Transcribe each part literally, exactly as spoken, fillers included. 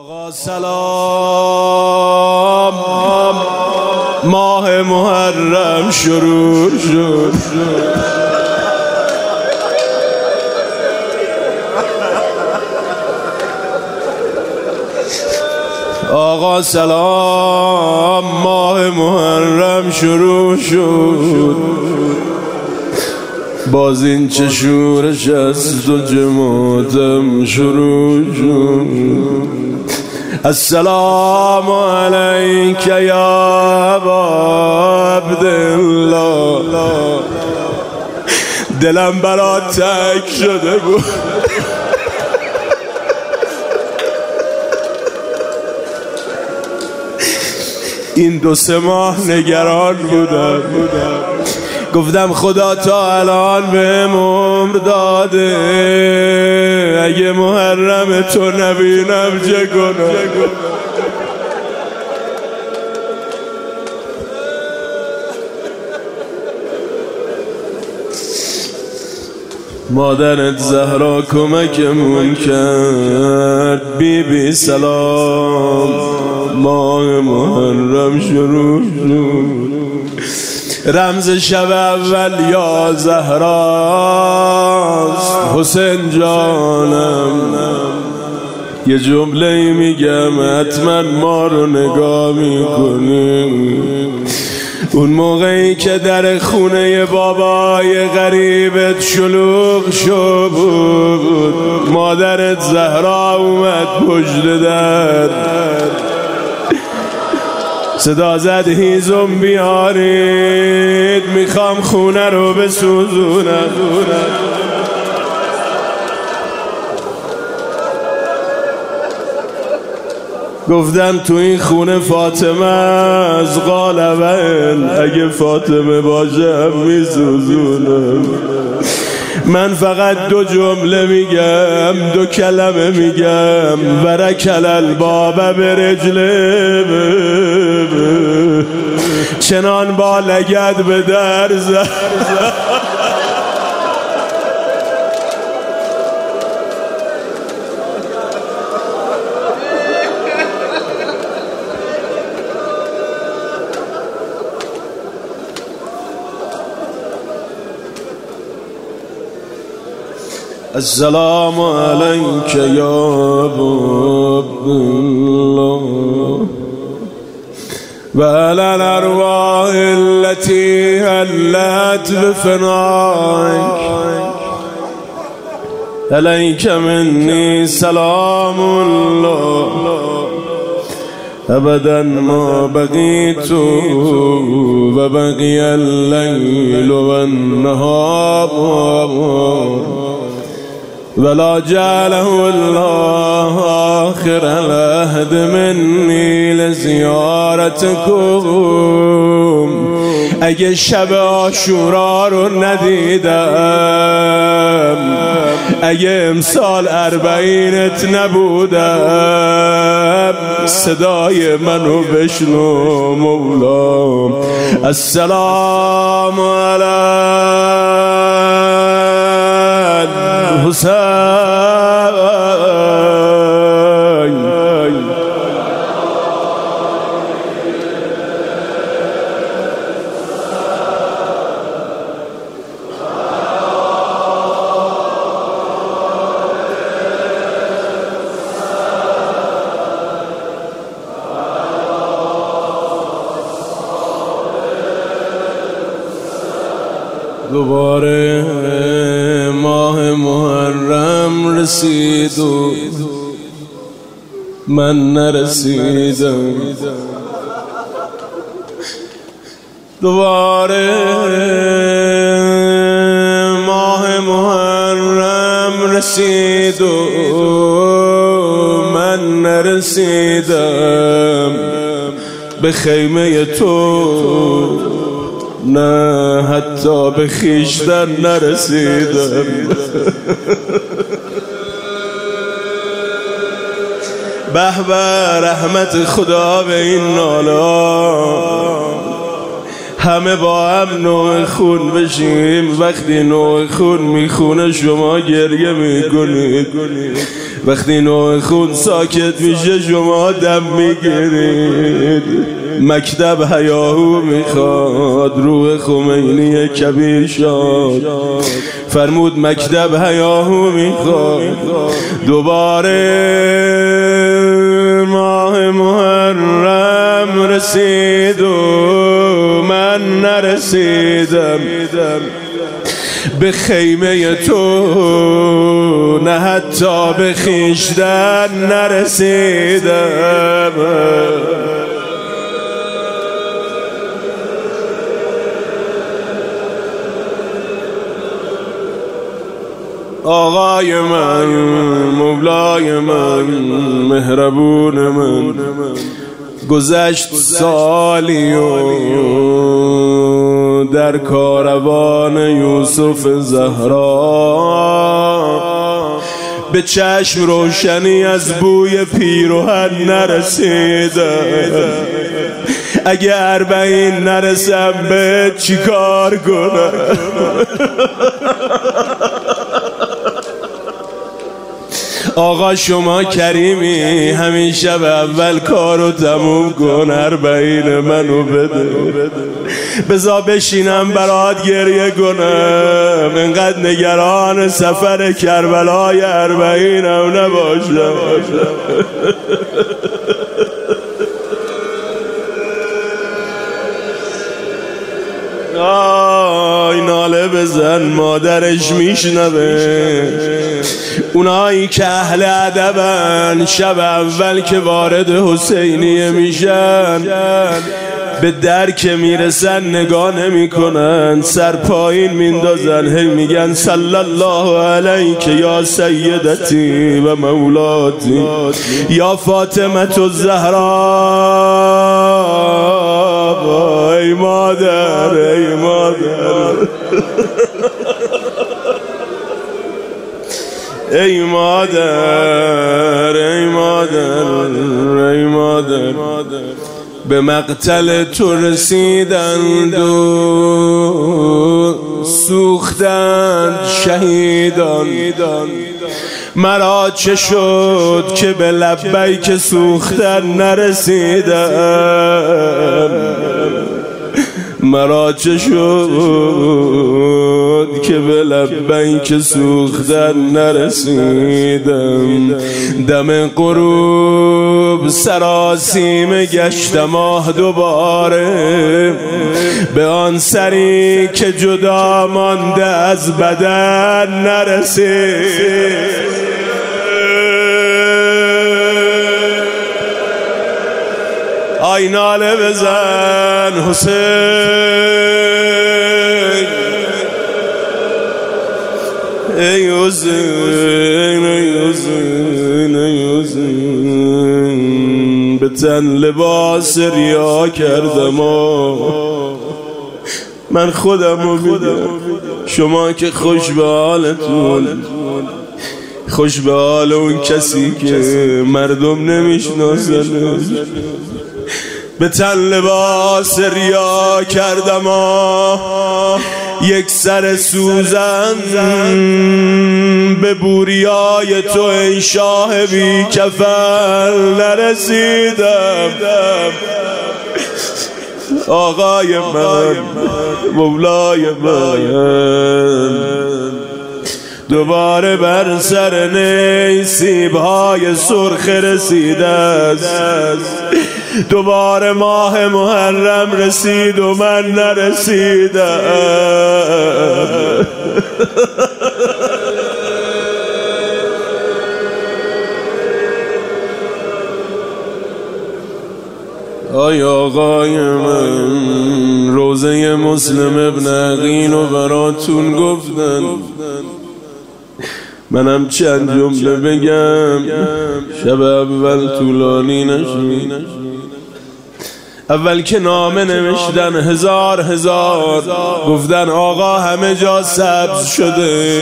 آقا سلام، ماه محرم شروع شد. آقا سلام، ماه محرم شروع شد. باز این چه شورش است و جماعتم شروع شد. السلام علیک یا ابا عبدالله. دلم برات تک شده بود. این دو سه ماه نگران بودم، گفتم خدا تا الان بهم عمر داده، اگه محرم تو نبینم چه کنم. مادرت زهرا کمکمون کرد. بی بی سلام، ماه محرم شروع شد. رمز شب اول یا زهراست. حسین جانم یه جمله میگم حتما ما رو نگاه میکنی. اون موقعی که در خونه بابای غریبت شلوغ شد بود، مادرت زهرا اومد پشت در، صدا زد هیزم بیارید، میخوام خونه رو بسوزونم. گفتم تو این خونه فاطمه از غالبن، اگه فاطمه باشم میسوزونم. من فقط دو جمله میگم، دو کلمه میگم، ورکل الباب برجله، چنان با لگد به در زد. السلام علیک یا ابا عبدالله و علی الارواح التي حلت بفنائک. علیک منی سلام الله ابدا ما بقیت و بقی اللیل و النهار ولا جعله الله آخر العهد منی لزیارتکم. اگه شب عاشورا رو ندیدم، اگه امسال اربعینت نبودم، صدای منو بشنو مولا. السلام علی حسین. دوباره ماه محرم رسید و من نرسیدم. دوباره ماه محرم رسید و من نرسیدم به خیمه تو، نه حتی به خویشتن نرسیدم. به به رحمت خدا به این نالا. همه با هم نوع خون بشیم. وقتی نوع خون میخونه شما گریه میکنید، وقتی نوع خون ساکت میشه شما دم میگیرید. مکتب هیاهو میخواد روح خمینی کبیر شاد، فرمود مکتب هیاهو میخواد. دوباره ماه محرم رسید و من نرسیدم به خیمه تو، نه حتی به خویشتن نرسیدم. آقای من، مولای من، مهربون من، گذشت سالی و در کاروان یوسف زهرا به چشم روشنی از بوی پیراهن نرسیدم. اگه اربعین نرسم به چی کار کنم؟ آقا شما کریمی، همین شب اول کارو تموم کن، اربعین منو بده، بذار بشینم برات گریه کنم، انقدر نگران سفر کربلای اربعینم نباشم. آی ناله بزن، مادرش میشنوه. اونایی که اهل ادبن شب اول که وارد حسینیه میشن به در که میرسن نگاه نمی کنن، سر پایین میندازن، هی میگن صلی الله علیک یا سیدتی و مولاتی یا فاطمه الزهرا. ای مادر، ای مادر، ای مادر، ای مادر، ای مادر، به مقتل تو رسیدند و سوختند شهیدان. مرا چه شد که به لبیک سوختن نرسیدم؟ مرا چه شد که به لبیک سوختن نرسیدم؟ دم غروب سراسیمه گشتم ماه دوباره، به آن سری که جدا مانده از بدن نرسید. آی ناله بزن حسین، ای حسین، ای حسین، ای حسین. به تن لباس ریا کردم، من خودم رو میدم. شما که خوش به حالتون، خوش به حال اون کسی که مردم نمیشناسن. به تن لباس ریا کردم، یک سر سوزن به بوریای تو ای شاه بی کفن نرسیدم. آقای من، مولای من، دوباره بر سر نی سیب‌های سرخ رسیده است. دوباره ماه محرم رسید و من نرسیدم. آی آقای من، روزه مسلم ابن عقیل و براتون گفتن، منم چند جمله بگم شب اول طولانی نشد. اول که نامه نوشتن هزار هزار گفتن آقا همه جا سبز شده،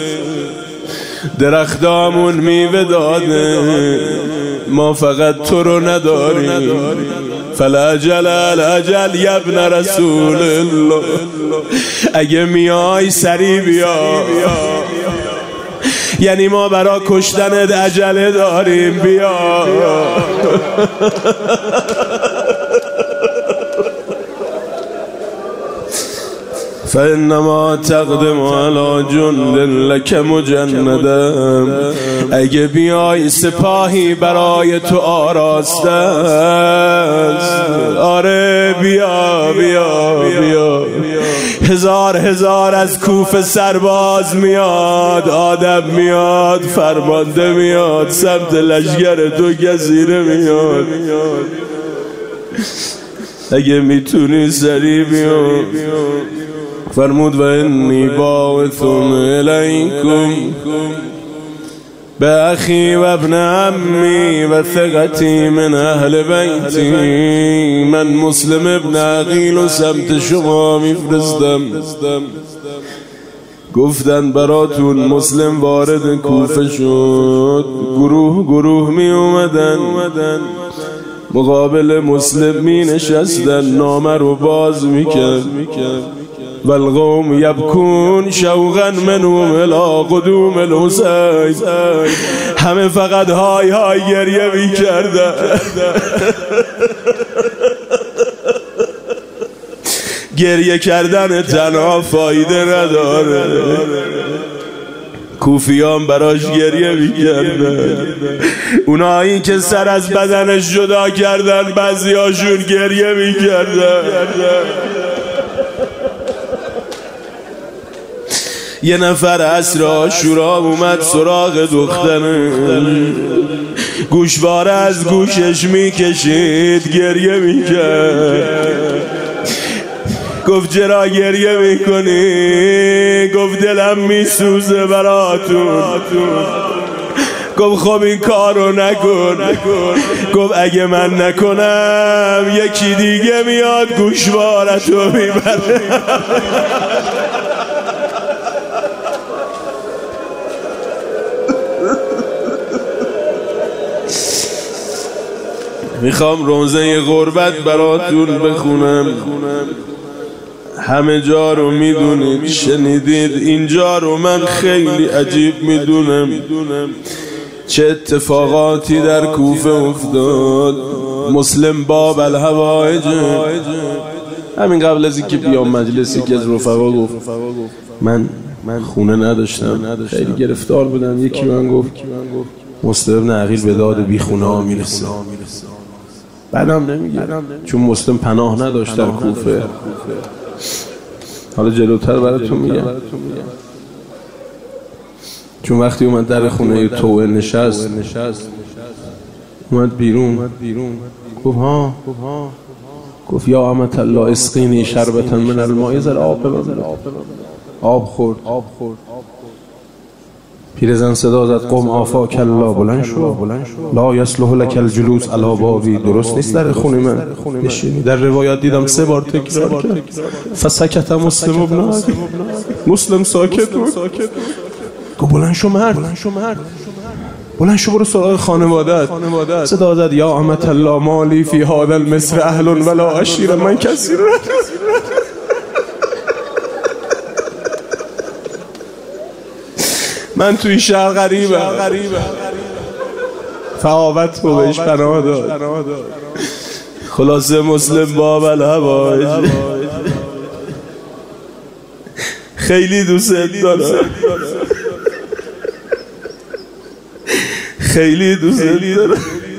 درختامون میوه داده، ما فقط تو رو نداریم. فلاجل الاجل یبن رسول الله، اگه میای سری بیا، یعنی ما برا کشتنت عجله داریم، بیا. فإنما تقدم على جند لك مجندم، اگه بیای سپاهی برای تو آراسته است. آره بیا بیا بیا. هزار هزار از کوفه سرباز میاد، آدم میاد، فرمانده میاد، سمت لشگر تو گزیره میاد. اگه میتونی سریع بیا. فرمود و انی باعثم الیکم بأخی و ابن عمی و ثقتی من اهل بیتی. من مسلم ابن عقیل و سمت شما میفرستم. گفتن براتون مسلم وارد کوفه شد، گروه گروه می اومدن، مقابل مسلم می نشستن، نامه رو باز می کرد. والقوم یبکون شوقا منهم الی قدوم الحسین. همه فقط های های گریه می کردن. گریه کردن تنها فایده نداره، کوفیان براش گریه میکردن. اونایی که سر از بدنش جدا کردن بعضی هاشون گریه میکردن. یه نفر عصر عاشورا اومد سراغ دختره، گوشواره از گوشش میکشید، گریه میکرد. گفت چرا گریه میکنی؟ گفت دلم میسوزه براتون. گفت خب این کارو نکن. گفت اگه من نکنم یکی دیگه میاد گوشوارتو میبره. میخوام روزه غربت براتون بخونم. همه جا رو میدونید، شنیدید، اینجا رو من خیلی عجیب میدونم. چه اتفاقاتی در کوفه افتاد. مسلم باب الحوائج، همین قبل از اینکه بیام مجلسی که از رفقا گفت من من خونه نداشتم، خیلی گرفتار بودم. یکی من گفت مسلم ابن عقیل به داد بی خونه ها میرسه. بعدم نمیگه چون مسلم پناه نداشت در کوفه. حالا جلوتر براتون میگم. چون وقتی اومد در خونه توه نشست، اومد بیرون، گفت ها گفت یا امت الله اسقینی شربتا من الماء، زر آب ببر. آب خورد. پیرزن صدا زد قم آفاک الله، بلند شو، لا یصلح لک الجلوس علی بابی. درست نیست در خونه من بشینی. در روایات دیدم سه بار تکرار کرد. فسکت مسلم ابن عقیل، مسلم ساکت بود. گفت بلند شو مرد، بلند شو برو سراغ خانواده‌ات. صدا زد یا امت الله مالی فی هذا المصر اهل ولا عشیر، من کسی رو من توی شهر غریبم. فعاوت رو بهش پناه داد. خلاصه مسلم باب الحوائج. خیلی دوست دارم، خیلی دوست دارم.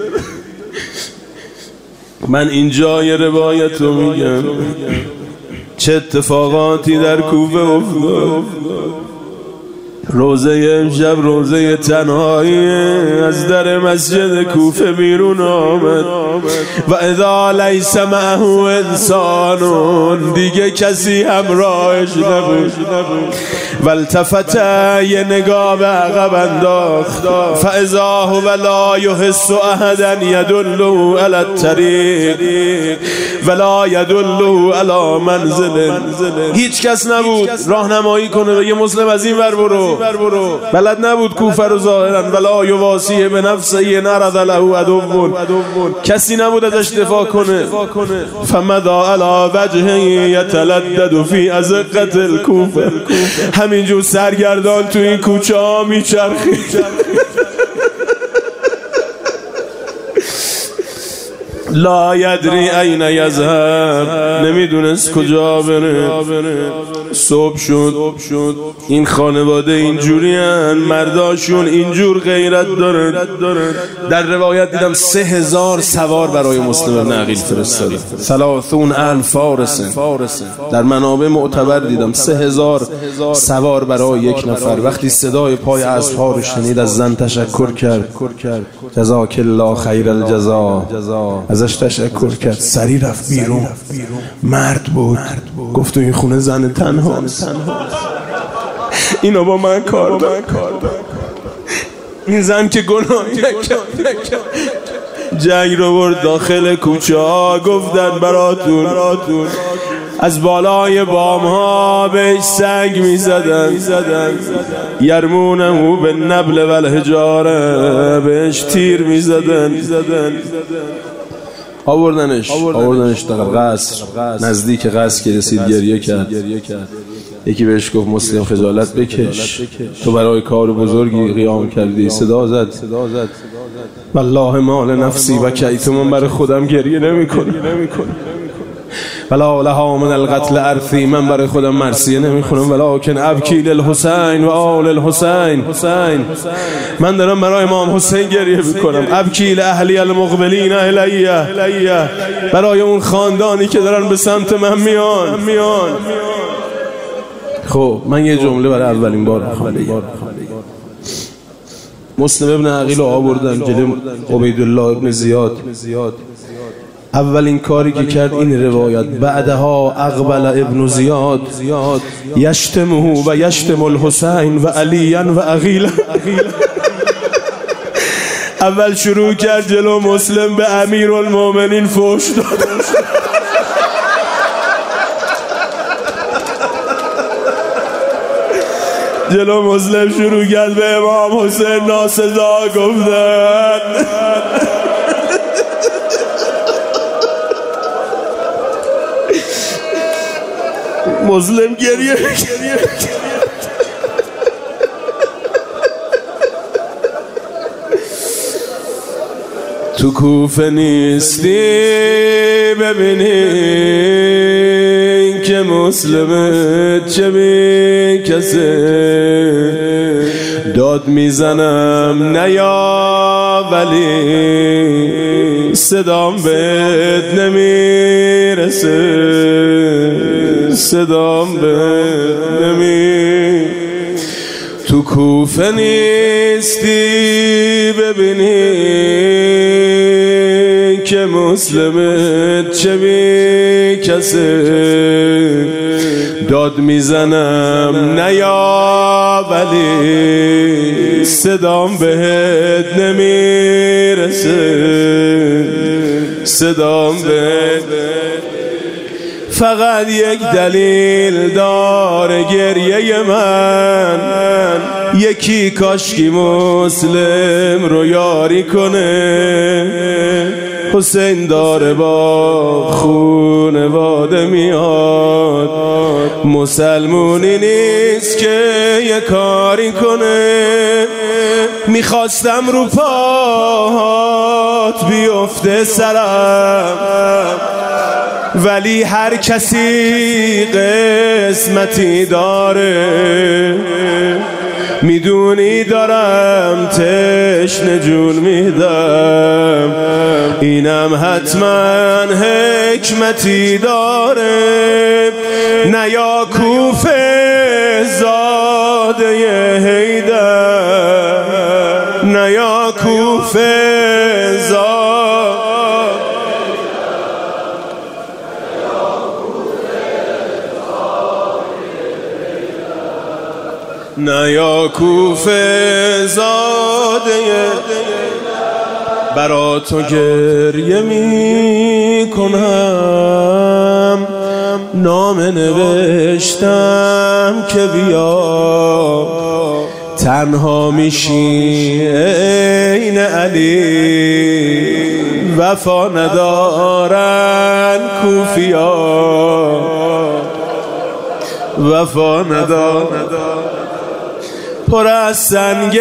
من اینجا یه روایت رو میگم چه اتفاقاتی در کوفه افتاد. روزه امشب روزه تنهایی از در مسجد کوفه بیرون آمد. و اذا لیس معه انسان، دیگه کسی همراهش نبود. و التفت، یه نگاه به عقب انداخت. فاذا هو لا یحس احدا یدله علی الطریق ولا یدله علی منزل. هیچ کس نبود راهنمایی کنه بگه مسلم از این ور برو، بلد نبود کوفه رو ظاهرا، ولا یواسی به نفسه نرد له عدو، کسی نبود ازش دفاع کنه. فمدا علی وجهه یتلدد فی ازقة الکوفه، همینجور سرگردان تو این کوچه ها میچرخید، لا یدری این یذهب، نمیدونست کجا بره. صبح شد، این خانواده اینجوری هن، مرداشون اینجور غیرت دارن. در روایت دیدم سه هزار سوار برای مسلم ابن عقیل فرستاده، ثلاثون الف فارسن. در منابع معتبر دیدم سه هزار سوار برای یک نفر. وقتی صدای پای اسب‌ها رو شنید از زن تشکر کرد، جزاک الله خیر الجزا، ازش تشکر کرد. سری رفت بیرون، مرد بود، گفت تو این خونه زن تنهاست، اینا با من کار دارن، این زن که گناه نکرد. جنگ رو برد داخل کوچه ها، گفتن براتون از بالای بام ها بهش سنگ می زدن، یرمونه به نبل و الحجاره، بهش تیر می زدن. آوردنش آوردنش در قصر، نزدیک قصر که رسید گریه کرد. یکی بهش گفت مسلم خجالت بکش، تو برای کار بزرگی قیام کردی. صدا زد والله مال نفسی و کیت، من برای خودم گریه نمی کنم، ولا لها من القتل ارثی، من برای خودم مرثیه نمیخونم، ولکن ابکی للحسین و آل الحسین، من دارم برای امام حسین گریه میکنم. ابکی لاهلی المقبلین الیه، برای اون خاندانی که دارن به سمت من میان. خب من یه جمله برای اولین بار بگم. مسلم ابن عقیل رو آوردن جلوی عبیدالله ابن زیاد. اولین کاری که کرد این روایت، بعدها اقبل ابن زیاد یشتمه و یشتم الحسین و علیا و عقیلا. اول شروع کرد جلو مسلم به امیرالمومنین فحش داد، جلو مسلم شروع کرد به امام حسین ناسزا گفتن. مسلم گریه تو کوفه نیستی ببینی که مسلمه چه بی کسه، داد میزنم نیا ولی صدام بهت نمیرسه، صدام بهت نمی. تو کوفه نیستی ببینی که مسلمت چه بی کسه، داد میزنم نیا ولی صدام بهت نمیرسه، صدام بهت. فقط یک دلیل داره گریه من، یکی کاشکی مسلم رو یاری کنه. حسین داره با خونواده میاد، مسلمونی نیست که یه کاری کنه. میخواستم رو پاهات بیفته سرم، ولی هر کسی قسمتی داره. میدونی دارم تشنه جون میدم، اینم حتما حکمتی داره. نیا کوفه زاده حیدر، نیا کوفه زاده، نیا کوفه زاده، برا تو گریه می کنم. نامه نوشتم که بیا تنها میشی عین علی، وفا ندارن کوفیا، وفا ندارن، پر از سنگ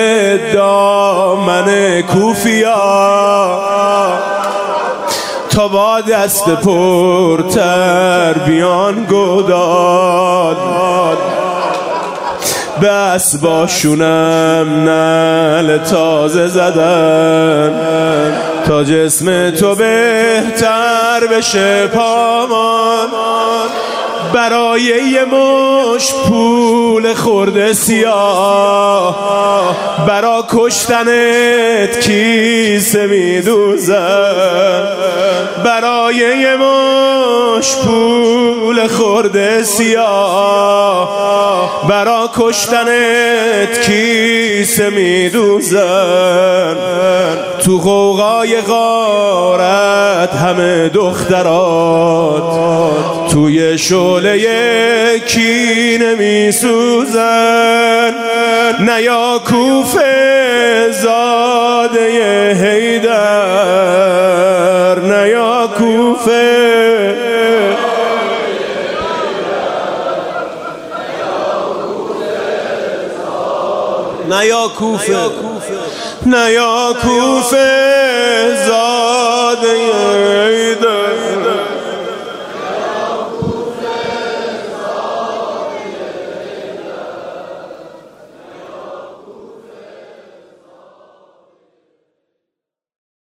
دامن کوفیا، تا با دست پرتر بیان گداد، بس باشونم نعل تازه زدن، تا جسم تو بهتر بشه پامان، برای یه مش پول خورده سیاه، برا کشتنت کیسه میدوزن، برای یه مش پول خورده سیاه، برا کشتنت کیسه میدوزن. تو غوغای غارت همه دخترات، توی شعله کینه میسوزن. نیا کوفه زاده حیدر، نیا کوفه، نیا کوفه، نیا کوفه